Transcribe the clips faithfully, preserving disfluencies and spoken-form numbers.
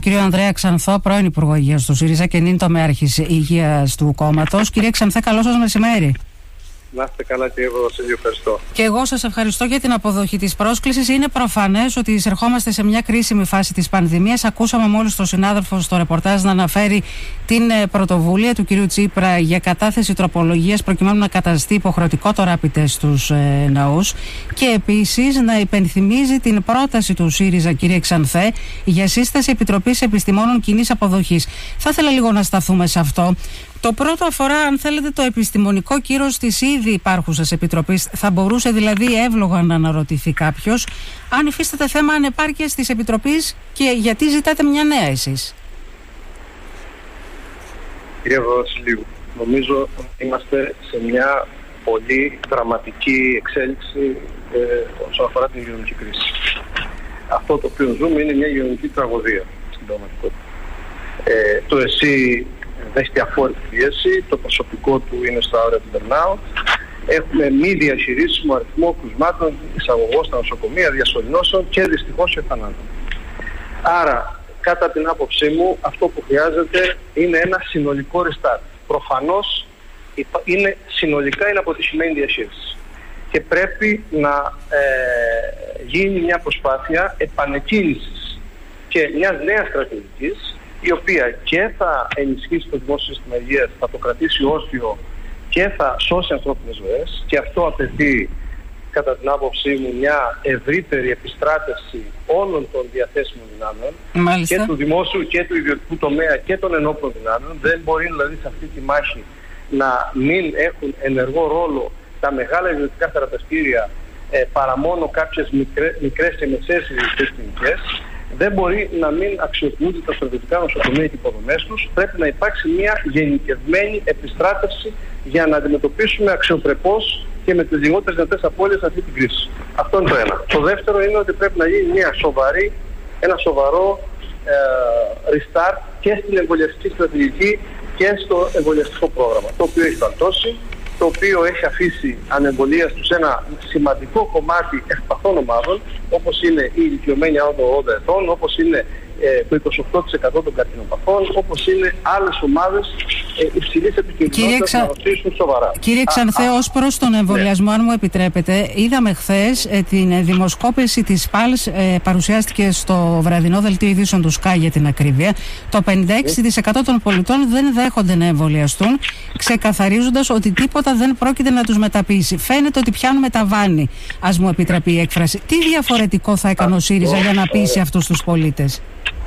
Κύριο Ανδρέα Ξανθό, πρώην Υπουργό Υγείας του ΣΥΡΙΖΑ και νυν τομέαρχης Υγείας του κόμματος. Κύριε Ξανθέ, καλό σας μεσημέρι. Να είστε καλά, κύριε Βασίλειο, ευχαριστώ. Και εγώ σας ευχαριστώ για την αποδοχή της πρόσκλησης. Είναι προφανές ότι εισερχόμαστε σε μια κρίσιμη φάση της πανδημίας. Ακούσαμε μόλις τον συνάδελφο στο ρεπορτάζ να αναφέρει την πρωτοβουλία του κυρίου Τσίπρα για κατάθεση τροπολογίας προκειμένου να καταστεί υποχρεωτικό το rapid test στους ε, ναούς. Και επίσης να υπενθυμίζει την πρόταση του ΣΥΡΙΖΑ, κύριε Ξανθέ, για σύσταση Επιτροπής Επιστημόνων Κοινής Αποδοχής. Θα ήθελα λίγο να σταθούμε σε αυτό. Το πρώτο αφορά, αν θέλετε, το επιστημονικό κύρος της ήδη υπάρχουσας επιτροπής. Θα μπορούσε δηλαδή εύλογα να αναρωτηθεί κάποιος αν υφίσταται θέμα ανεπάρκειας της επιτροπής και γιατί ζητάτε μια νέα εσείς. Κύριε Βασιλείου, νομίζω ότι είμαστε σε μια πολύ δραματική εξέλιξη ε, όσον αφορά την υγειονομική κρίση. Αυτό το οποίο ζούμε είναι μια υγειονομική τραγωδία στην πραγματικότητα. Ε, το ΕΣΥ δέχεται αφόρητη πίεση, το προσωπικό του είναι στα όρια του burnout. Έχουμε μη διαχειρίσιμο αριθμό κρουσμάτων, εισαγωγών στα νοσοκομεία, διασωληνώσεων και δυστυχώς εθανάτων. Άρα, κατά την άποψή μου, αυτό που χρειάζεται είναι ένα συνολικό restart. Προφανώς είναι, συνολικά είναι αποτυχημένη διαχείριση. Και πρέπει να ε, γίνει μια προσπάθεια επανεκκίνησης και μιας νέας στρατηγικής, η οποία και θα ενισχύσει το δημόσιο σύστημα υγείας, θα το κρατήσει όρθιο και θα σώσει ανθρώπινες ζωές, και αυτό απαιτεί, κατά την άποψή μου, μια ευρύτερη επιστράτευση όλων των διαθέσιμων δυνάμεων. Μάλιστα. Και του δημόσιου και του ιδιωτικού τομέα και των ενόπλων δυνάμεων. Δεν μπορεί δηλαδή σε αυτή τη μάχη να μην έχουν ενεργό ρόλο τα μεγάλα ιδιωτικά θεραπευτήρια ε, παρά μόνο κάποιες μικρέ, μικρές και μεσαίες ιδιωτικές κλινικές. Δεν μπορεί να μην αξιοποιούνται τα στρατιωτικά νοσοκομεία και οι υποδομές τους. Πρέπει να υπάρξει μια γενικευμένη επιστράτευση για να αντιμετωπίσουμε αξιοπρεπώς και με τις λιγότερες δυνατές απώλειες αυτή την κρίση. Αυτό είναι το ένα. Το δεύτερο είναι ότι πρέπει να γίνει μια σοβαρή, ένα σοβαρό ε, restart και στην εμβολιαστική στρατηγική και στο εμβολιαστικό πρόγραμμα, το οποίο έχει βαλτώσει, το οποίο έχει αφήσει ανεμβολίαστους σε ένα σημαντικό κομμάτι ευπαθών ομάδων, όπως είναι οι ηλικιωμένοι άνω των ογδόντα ετών, όπως είναι ε, το είκοσι οκτώ τοις εκατό των καρκινοπαθών, όπως είναι άλλες ομάδες ε, υψηλής επικινδυνότητας Ξα... να ρωτήσουν σοβαρά. Κύριε Ξανθέ, ως προς τον εμβολιασμό, ναι. αν μου επιτρέπετε, είδαμε χθες ε, την δημοσκόπηση της ΠΑΛΣ, ε, παρουσιάστηκε στο βραδινό δελτίο ειδήσεων του ΣΚΑΙ για την ακρίβεια. Το πενήντα έξι τοις εκατό των πολιτών δεν δέχονται να εμβολιαστούν, ξεκαθαρίζοντας ότι τίποτα δεν πρόκειται να τους μεταποιήσει. Φαίνεται ότι πιάνουμε ταβάνι, ας μου επιτραπεί η έκφραση. Τι διαφορετικό θα έκανε ο ΣΥΡΙΖΑ για να πείσει αυτούς τους πολίτες?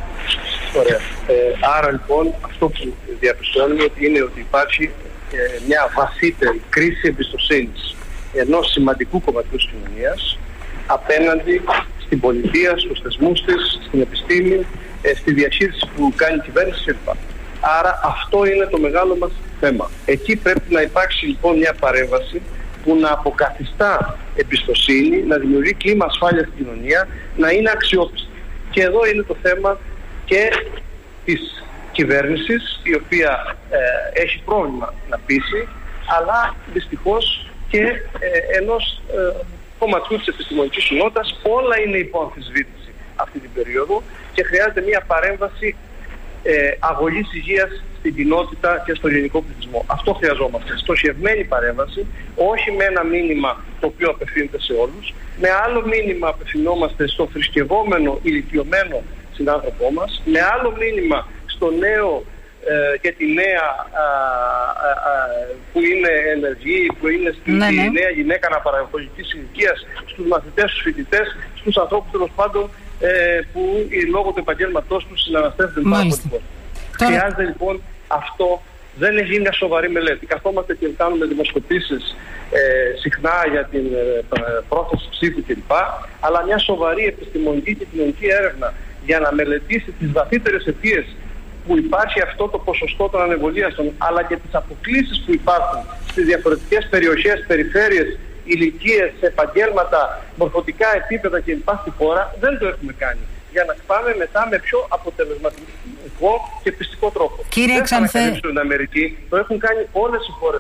Ωραία. Ε, άρα λοιπόν αυτό που διαπιστώνουμε ότι είναι ότι υπάρχει ε, μια βαθύτερη κρίση εμπιστοσύνης ενός σημαντικού κομματιού της κοινωνίας απέναντι στην πολιτεία, στους θεσμούς της, στην επιστήμη, ε, στη διαχείριση που κάνει η κυβέρνηση κλπ. Άρα αυτό είναι το μεγάλο μας θέμα. Εκεί πρέπει να υπάρξει λοιπόν μια παρέμβαση που να αποκαθιστά εμπιστοσύνη, να δημιουργεί κλίμα ασφάλειας στην κοινωνία, να είναι αξιόπιστη. Και εδώ είναι το θέμα και της κυβέρνησης, η οποία ε, έχει πρόβλημα να πείσει, αλλά δυστυχώς και ε, ενός ε, κομματιού της επιστημονικής κοινότητας. Όλα είναι υπό αμφισβήτηση αυτή την περίοδο και χρειάζεται μια παρέμβαση ε, αγωγής υγείας στην κοινότητα και στο γενικό πληθυσμό. Αυτό χρειαζόμαστε. Στοχευμένη παρέμβαση, όχι με ένα μήνυμα το οποίο απευθύνεται σε όλους. Με άλλο μήνυμα απευθυνόμαστε στο θρησκευόμενο, ηλικιωμένο συνάνθρωπό μας. Με άλλο μήνυμα στο νέο ε, και τη νέα α, α, α, που είναι ενεργή, που είναι στη ναι, ναι. νέα γυναίκα αναπαραγωγικής ηλικίας, στους μαθητές, στους φοιτητές, στους ανθρώπους τέλος πάντων ε, που λόγω του επαγγέλματός τους συναναστρέφονται πάρα πολύ. Χρειάζεται λοιπόν αυτό. Δεν έχει γίνει μια σοβαρή μελέτη. Καθόμαστε και κάνουμε δημοσκοπήσεις ε, συχνά για την ε, πρόθεση ψήφου κλπ. Αλλά μια σοβαρή επιστημονική και κοινωνική έρευνα για να μελετήσει τις βαθύτερες αιτίες που υπάρχει αυτό το ποσοστό των ανεμβολίαστων, αλλά και τις αποκλίσεις που υπάρχουν στις διαφορετικές περιοχές, περιφέρειες, ηλικίες, επαγγέλματα, μορφωτικά επίπεδα κλπ. Στη χώρα, δεν το έχουμε κάνει. Για να πάμε μετά με πιο αποτελεσματικό και πιστικό τρόπο. Κύριε δεν Ξανθέ, θα ανακαλύψουν την Αμερική. Το έχουν κάνει όλες οι χώρες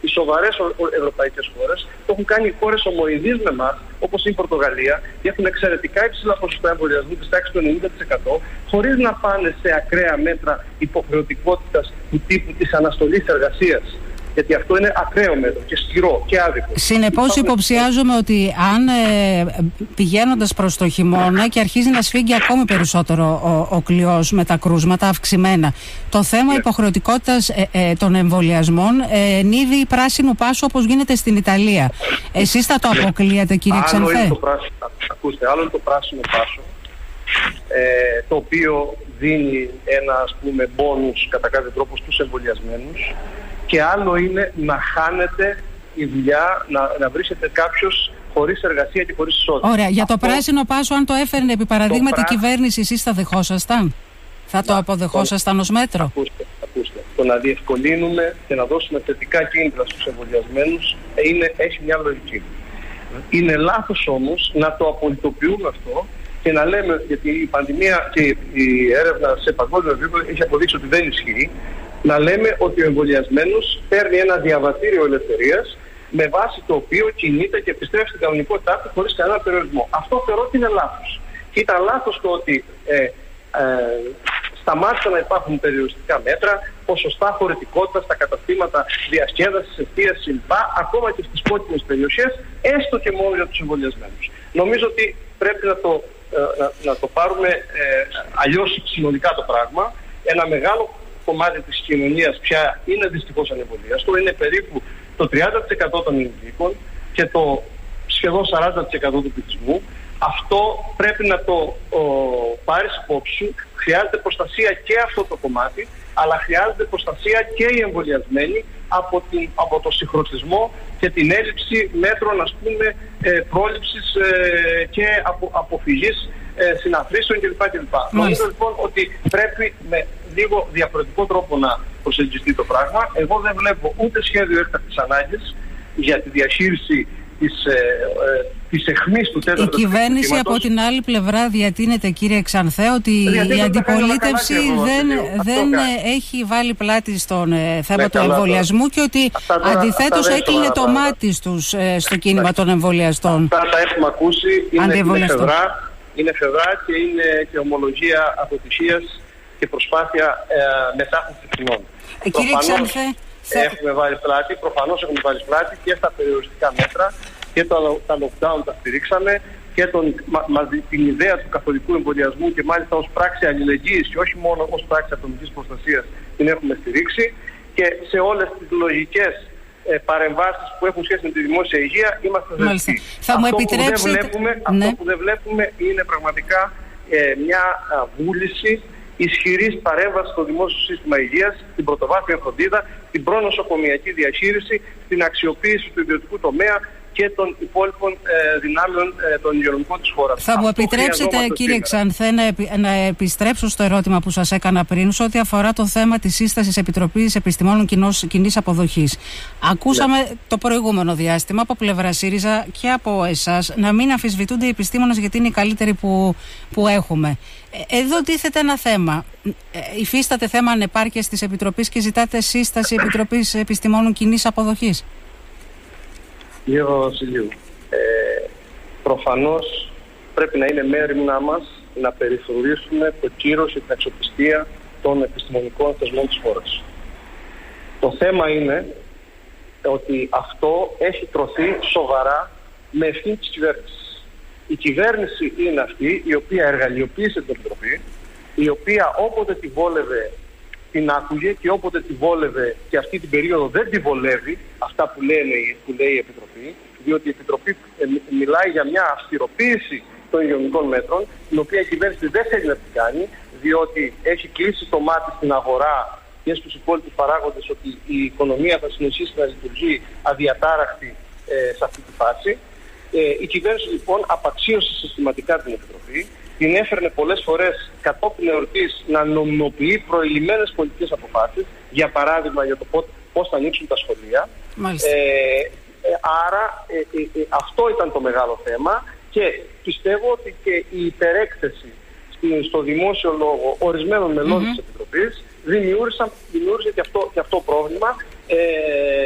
οι σοβαρές ευρωπαϊκές χώρες, το έχουν κάνει οι χώρες ομοειδείς με εμάς, όπως η Πορτογαλία, και έχουν εξαιρετικά υψηλά ποσοστά εμβολιασμού της τάξης του ενενήντα τοις εκατό, χωρίς να πάνε σε ακραία μέτρα υποχρεωτικότητας του τύπου της αναστολής εργασίας. Γιατί αυτό είναι ακραίο μέτρο και σκληρό και άδικο. Συνεπώς υποψιάζομαι ότι αν ε, πηγαίνοντας προς το χειμώνα και αρχίζει να σφίγγει ακόμη περισσότερο ο, ο κλειός με τα κρούσματα αυξημένα, το θέμα ναι. υποχρεωτικότητας ε, ε, των εμβολιασμών ε, ενίδη πράσινου πάσου όπως γίνεται στην Ιταλία. Εσείς θα το ναι. αποκλείετε, κύριε άλλο Ξανθέ? Είναι το πράσινο, ακούστε, άλλο είναι το πράσινο πάσο, ε, το οποίο δίνει ένα, ας πούμε, μπόνους κατά κάποιο τρόπο στους εμβολιασμένους. Και άλλο είναι να χάνεται η δουλειά, να, να βρίσκεται κάποιος χωρίς εργασία και χωρίς εισόδημα. Ωραία. Για το Αυτό... πράσινο πάσο, αν το έφερνε επί παραδείγματι η πρά... κυβέρνηση, εσείς θα δεχόσασταν? Θα το να, αποδεχόσασταν ως μέτρο? Ακούστε, ακούστε. Το να διευκολύνουμε και να δώσουμε θετικά κίνητρα στους εμβολιασμένους είναι, έχει μια λογική. Είναι λάθος όμως να το απολυτοποιούμε αυτό και να λέμε, γιατί η πανδημία και η έρευνα σε παγκόσμιο επίπεδο έχει αποδείξει ότι δεν ισχύει, να λέμε ότι ο εμβολιασμένος παίρνει ένα διαβατήριο ελευθερίας με βάση το οποίο κινείται και επιστρέφει στην κανονικότητά του χωρίς κανένα περιορισμό. Αυτό θεωρώ ότι είναι λάθος. Και ήταν λάθος το ότι ε, ε, σταμάτησαν να υπάρχουν περιοριστικά μέτρα, ποσοστά χωρητικότητα στα καταστήματα διασκέδασης, εστίασης κλπ. Ακόμα και στις κόκκινες περιοχές, έστω και μόνο για τους εμβολιασμένους. Νομίζω ότι πρέπει να το, ε, να, να το πάρουμε ε, αλλιώς συνολικά το πράγμα. Ένα μεγάλο κομμάτι της κοινωνίας πια είναι δυστυχώς ανεμβολίαστο, είναι περίπου το τριάντα τοις εκατό των ενηλίκων και το σχεδόν σαράντα τοις εκατό του πληθυσμού. Αυτό πρέπει να το ο, πάρεις υπόψη σου. Χρειάζεται προστασία και αυτό το κομμάτι, αλλά χρειάζεται προστασία και οι εμβολιασμένοι από, την, από το συγχρονισμό και την έλλειψη μέτρων, ας πούμε, ε, πρόληψης ε, και απο, αποφυγής ε, συναθρήσεων κλπ. κλπ. Νομίζω λοιπόν ότι πρέπει με λίγο διαφορετικό τρόπο να προσεγγιστεί το πράγμα. Εγώ δεν βλέπω ούτε σχέδιο έκτακτης ανάγκης για τη διαχείριση της, ε, ε, της αιχμής του τέταρτου. Η κυβέρνηση από την άλλη πλευρά διατείνεται, κύριε Ξανθέ, ότι η αντιπολίτευση δεν, δεν έχει βάλει πλάτη στον ε, θέμα ναι, του εμβολιασμού και ότι αντιθέτως έκλεινε το μάτι τους ε, στο κίνημα των εμβολιαστών. Αυτά τα έχουμε ακούσει, είναι, είναι, φεδρά, είναι φεδρά και είναι και ομολογία αποτυχίας και προσπάθεια ε, μετάφρασης ευθυνών. Ε, κύριε Ξανθέ, έχουμε βάλει πλάτη, προφανώς έχουμε βάλει πλάτη και στα περιοριστικά μέτρα και το, τα lockdown τα στηρίξαμε και τον, μα, μα, την ιδέα του καθολικού εμβολιασμού και μάλιστα ως πράξη αλληλεγγύης και όχι μόνο ως πράξη ατομικής προστασίας την έχουμε στηρίξει και σε όλες τις λογικές ε, παρεμβάσεις που έχουν σχέση με τη δημόσια υγεία είμαστε δεκτοί. Θα μου επιτρέψετε... Αυτό, που δεν βλέπουμε, ναι. αυτό που δεν βλέπουμε είναι πραγματικά ε, μια α, βούληση ισχυρής παρέμβαση στο δημόσιο σύστημα υγείας, στην πρωτοβάθμια φροντίδα, την προνοσοκομιακή διαχείριση, την αξιοποίηση του ιδιωτικού τομέα και των υπόλοιπων ε, δυνάμεων ε, των υγειονομικών της χώρας. Θα μου επιτρέψετε, κύριε Ξανθέ, να, επι, να επιστρέψω στο ερώτημα που σας έκανα πριν, σε ό,τι αφορά το θέμα της σύστασης Επιτροπής Επιστημόνων Κοινής Αποδοχής. Ακούσαμε ναι. το προηγούμενο διάστημα από πλευρά ΣΥΡΙΖΑ και από εσάς να μην αμφισβητούνται οι επιστήμονες γιατί είναι οι καλύτεροι που, που έχουμε. Εδώ τίθεται ένα θέμα. Υφίσταται θέμα ανεπάρκειας της Επιτροπής και ζητάτε σύσταση Επιτροπής Επιστημόνων Κοινής Αποδοχής. Κύριε Βασιλείου, ε, προφανώς πρέπει να είναι μέρημνά μας να περιφρουρήσουμε το κύρος και την αξιοπιστία των επιστημονικών θεσμών της χώρας. Το θέμα είναι ότι αυτό έχει τρωθεί σοβαρά με ευθύνη της κυβέρνησης. Η κυβέρνηση είναι αυτή η οποία εργαλειοποίησε την Επιτροπή, η οποία όποτε τη βόλευε την άκουγε και όποτε τη βόλευε και αυτή την περίοδο δεν τη βολεύει αυτά που, λένε, που λέει η Επιτροπή, διότι η Επιτροπή ε, μιλάει για μια αυστηροποίηση των υγειονομικών μέτρων, την οποία η κυβέρνηση δεν θέλει να την κάνει, διότι έχει κλείσει το μάτι στην αγορά και στους υπόλοιπους παράγοντες ότι η οικονομία θα συνεχίσει να λειτουργεί αδιατάραχτη ε, σε αυτή τη φάση. Ε, η κυβέρνηση λοιπόν απαξίωσε συστηματικά την Επιτροπή, την έφερνε πολλές φορές κατόπιν εορτής να νομιμοποιεί προηλημμένες πολιτικές αποφάσεις, για παράδειγμα για το πώς θα ανοίξουν τα σχολεία. Ε, ε, άρα ε, ε, ε, αυτό ήταν το μεγάλο θέμα και πιστεύω ότι και η υπερέκθεση στο δημόσιο λόγο ορισμένων μελών mm-hmm. της Επιτροπής δημιούργησε και αυτό, και αυτό πρόβλημα. Ε,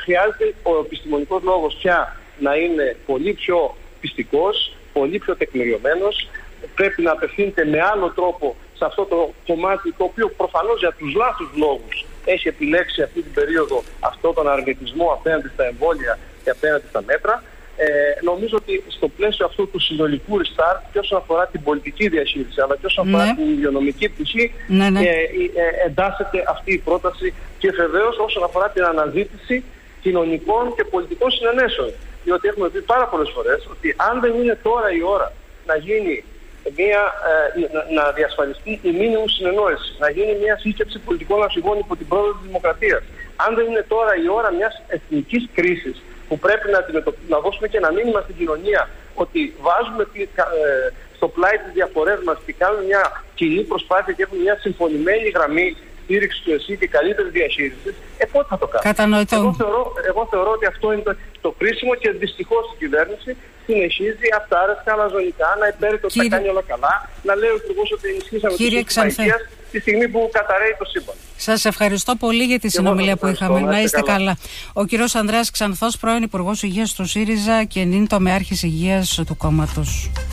χρειάζεται ο επιστημονικός λόγος πια να είναι πολύ πιο πιστικός, πολύ πιο τεκμηριωμένος. Πρέπει να απευθύνεται με άλλο τρόπο σε αυτό το κομμάτι, το οποίο προφανώς για τους λάθους λόγους έχει επιλέξει αυτή την περίοδο αυτόν τον αρνητισμό απέναντι στα εμβόλια και απέναντι στα μέτρα. Ε, νομίζω ότι στο πλαίσιο αυτού του συνολικού restart και όσον αφορά την πολιτική διαχείριση αλλά και όσον αφορά ναι. την υγειονομική πτυχή ναι, ναι. Ε, ε, εντάσσεται αυτή η πρόταση και βεβαίως όσον αφορά την αναζήτηση κοινωνικών και πολιτικών συνενέσεων. Διότι έχουμε πει πάρα πολλές φορές ότι αν δεν είναι τώρα η ώρα να γίνει μια, ε, να, να διασφαλιστεί η μήνυμου συνεννόηση, να γίνει μια σύσκεψη πολιτικών αρχηγών υπό την πρόοδο της δημοκρατίας, αν δεν είναι τώρα η ώρα μιας εθνικής κρίσης που πρέπει να, να δώσουμε και ένα μήνυμα στην κοινωνία ότι βάζουμε ε, στο πλάι τις διαφορές μας και κάνουμε μια κοινή προσπάθεια και έχουμε μια συμφωνημένη γραμμή στήριξη του ΕΣΥ και καλύτερη διαχείριση, ε, πότε θα το κάνουμε. Κατανοητό. Εγώ θεωρώ, εγώ θεωρώ ότι αυτό είναι το, το κρίσιμο και δυστυχώς η κυβέρνηση συνεχίζει αυτάρεσκα, αλαζονικά, να υπέρει το ότι θα κάνει όλα καλά, να λέει ο Υπουργός ότι ενισχύσαμε τους υγείας τη στιγμή που καταραίει το σύμπαν. Σας ευχαριστώ πολύ για τη και συνομιλία που είχαμε. Να είστε καλά. καλά. Ο κύριος Ανδρέας Ξανθός, πρώην Υπουργός Υγείας του ΣΥΡΙΖΑ και νυν τομεάρχης υγείας του κόμματος.